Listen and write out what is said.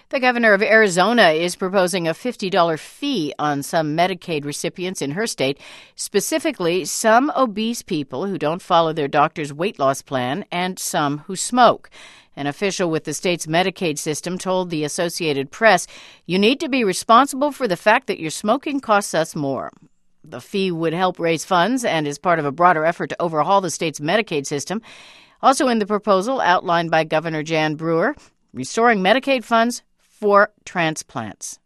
The governor of Arizona is proposing a $50 fee on some Medicaid recipients in her state, specifically some obese people who don't follow their doctor's weight loss plan and some who smoke. An official with the state's Medicaid system told the Associated Press, "You need to be responsible for the fact that your smoking costs us more." The fee would help raise funds and is part of a broader effort to overhaul the state's Medicaid system. Also in the proposal outlined by Governor Jan Brewer, restoring Medicaid funds for transplants.